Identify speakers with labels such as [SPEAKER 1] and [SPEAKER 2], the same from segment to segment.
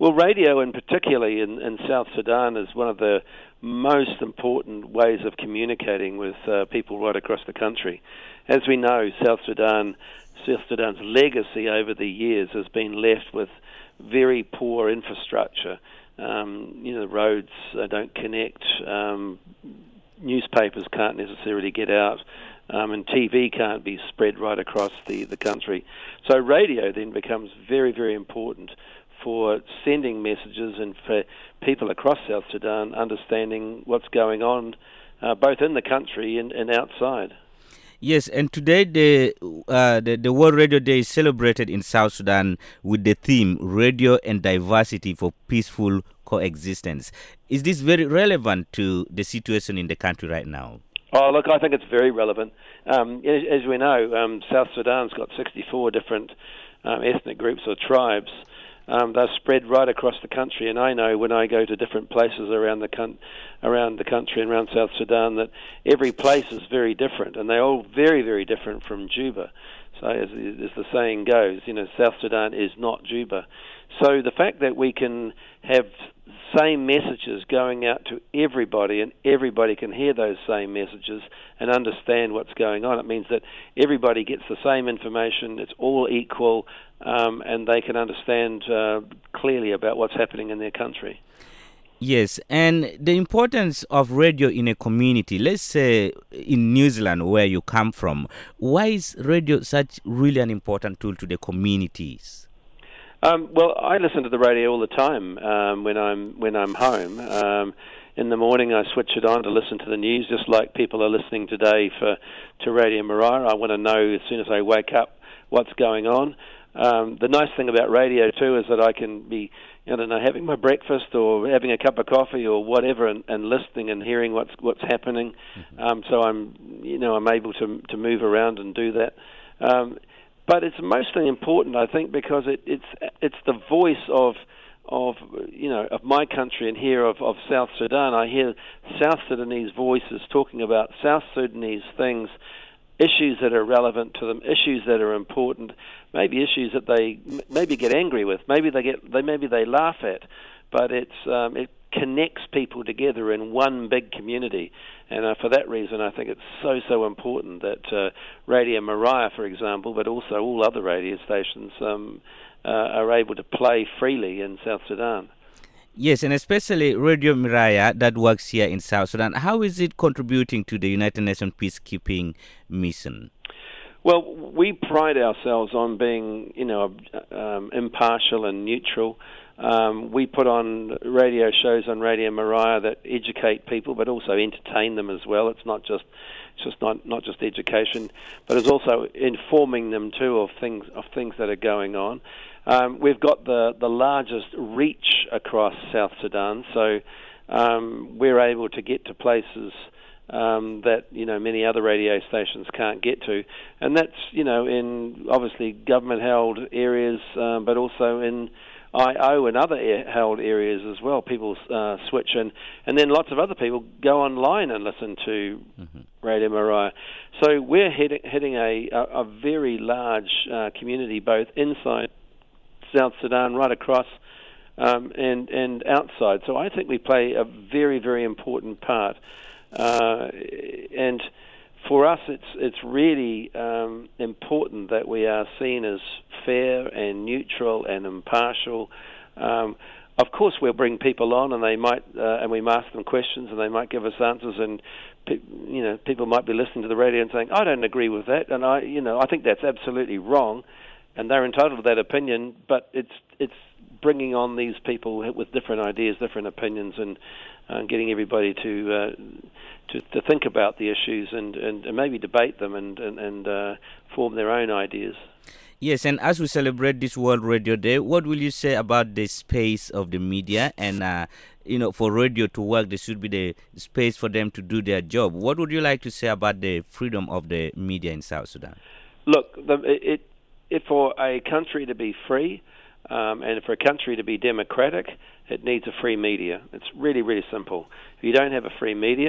[SPEAKER 1] Well, radio, and particularly in South Sudan, is one of the most important ways of communicating with people right across the country. As we know, South Sudan's legacy over the years has been left with very poor infrastructure. The roads don't connect, newspapers can't necessarily get out, and TV can't be spread right across the country. So radio then becomes very, very important for sending messages and for people across South Sudan understanding what's going on both in the country and outside.
[SPEAKER 2] Yes, and today the World Radio Day is celebrated in South Sudan with the theme Radio and Diversity for Peaceful Coexistence. Is this very relevant to the situation in the country right now?
[SPEAKER 1] Oh, look, I think it's very relevant. As we know, South Sudan's got 64 different ethnic groups or tribes. They're spread right across the country, and I know when I go to different places around the country and around South Sudan that every place is very different, and they're all very, very different from Juba. So as the saying goes, South Sudan is not Juba. So the fact that we can have same messages going out to everybody, and everybody can hear those same messages and understand what's going on. It means that everybody gets the same information, it's all equal, and they can understand clearly about what's happening in their country.
[SPEAKER 2] Yes, and the importance of radio in a community, let's say in New Zealand where you come from, why is radio such really an important tool to the communities?
[SPEAKER 1] Well, I listen to the radio all the time when I'm home. In the morning, I switch it on to listen to the news, just like people are listening today to Radio Mariah. I want to know as soon as I wake up what's going on. The nice thing about radio too is that I can be, having my breakfast or having a cup of coffee or whatever, and listening and hearing what's happening. So I'm able to move around and do that. But it's mostly important, I think, because it's the voice of my country and here of South Sudan. I hear South Sudanese voices talking about South Sudanese things, issues that are relevant to them, issues that are important, maybe issues that they maybe get angry with, maybe they laugh at, but it connects people together in one big community. And for that reason, I think it's so important that Radio Mariah, for example, but also all other radio stations are able to play freely in South Sudan.
[SPEAKER 2] Yes, and especially Radio Mariah that works here in South Sudan. How is it contributing to the United Nations peacekeeping mission?
[SPEAKER 1] Well, we pride ourselves on being, impartial and neutral. We put on radio shows on Radio Mariah that educate people, but also entertain them as well. It's not just education, but it's also informing them too of things that are going on. We've got the largest reach across South Sudan, so we're able to get to places that many other radio stations can't get to, and that's in obviously government-held areas, but also in IO and other held areas as well. People switch in, and then lots of other people go online and listen to Radio Mariah. So we're hitting a very large community, both inside South Sudan, right across, and outside. So I think we play a very, very important part. And for us, it's really important that we are seen as fair and neutral and impartial. Of course, we'll bring people on, and they might, and we ask them questions, and they might give us answers. And people might be listening to the radio and saying, "I don't agree with that," and I think that's absolutely wrong, and they're entitled to that opinion. But it's bringing on these people with different ideas, different opinions, and getting everybody to think about the issues and maybe debate them and form their own ideas.
[SPEAKER 2] Yes, and as we celebrate this World Radio Day, what will you say about the space of the media? And, for radio to work, there should be the space for them to do their job. What would you like to say about the freedom of the media in South Sudan?
[SPEAKER 1] Look, for a country to be free, and for a country to be democratic, it needs a free media. It's really, really simple. If you don't have a free media,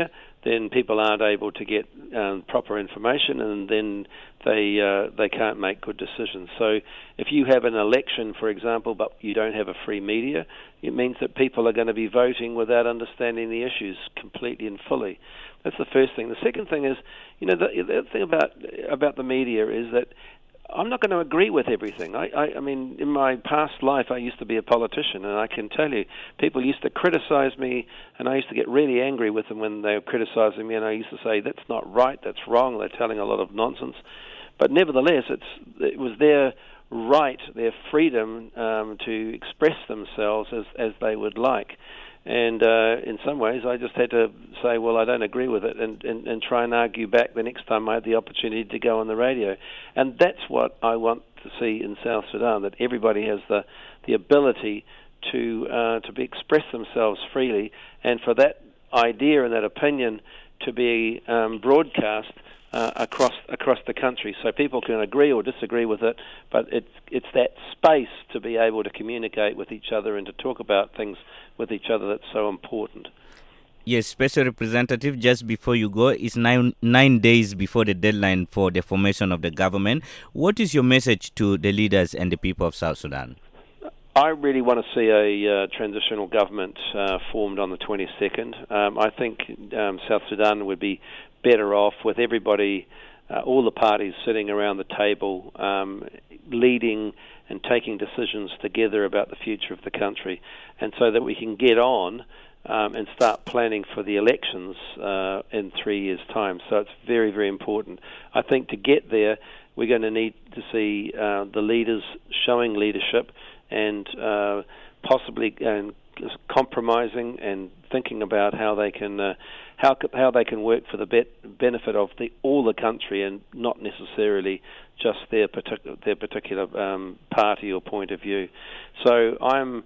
[SPEAKER 1] then people aren't able to get proper information, and then they can't make good decisions. So if you have an election, for example, but you don't have a free media, it means that people are going to be voting without understanding the issues completely and fully. That's the first thing. The second thing is, the thing about the media is that I'm not going to agree with everything. I mean, in my past life, I used to be a politician, and I can tell you, people used to criticize me, and I used to get really angry with them when they were criticizing me, and I used to say, that's not right, that's wrong, they're telling a lot of nonsense. But nevertheless, it was their right, their freedom to express themselves as they would like. And in some ways, I just had to say, well, I don't agree with it, and try and argue back the next time I had the opportunity to go on the radio. And that's what I want to see in South Sudan, that everybody has the ability to express themselves freely, and for that idea and that opinion to be broadcast across the country, so people can agree or disagree with it, but it's that space to be able to communicate with each other and to talk about things with each other that's so important.
[SPEAKER 2] Yes, Special Representative, just before you go, it's nine days before the deadline for the formation of the government. What is your message to the leaders and the people of South Sudan?
[SPEAKER 1] I really want to see a transitional government formed on the 22nd. I think South Sudan would be better off with everybody, all the parties sitting around the table, leading and taking decisions together about the future of the country, and so that we can get on and start planning for the elections in 3 years' time. So it's very, very important. I think to get there, we're going to need to see the leaders showing leadership and possibly compromising and thinking about how they can work for the benefit of all the country, and not necessarily just their particular party or point of view. So I'm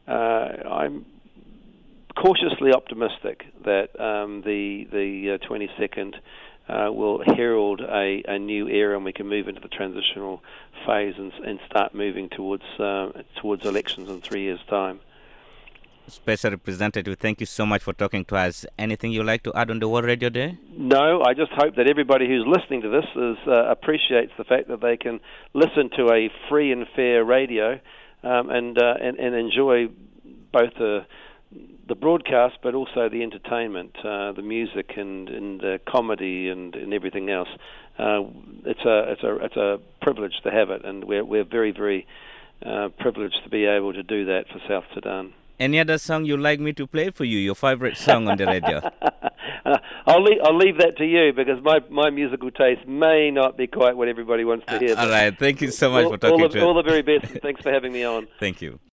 [SPEAKER 1] cautiously optimistic that the 22nd will herald a new era, and we can move into the transitional phase and start moving towards elections in 3 years' time.
[SPEAKER 2] Special Representative, thank you so much for talking to us. Anything you'd like to add on the World Radio Day?
[SPEAKER 1] No, I just hope that everybody who's listening to this appreciates the fact that they can listen to a free and fair radio and enjoy both the broadcast, but also the entertainment, the music and the comedy and everything else. It's a privilege to have it, and we're very, very privileged to be able to do that for South Sudan.
[SPEAKER 2] Any other song you'd like me to play for you, your favorite song on the radio?
[SPEAKER 1] I'll leave that to you, because my musical taste may not be quite what everybody wants to hear.
[SPEAKER 2] All right. Thank you so much for talking to us.
[SPEAKER 1] All the very best. Thanks for having me on.
[SPEAKER 2] Thank you.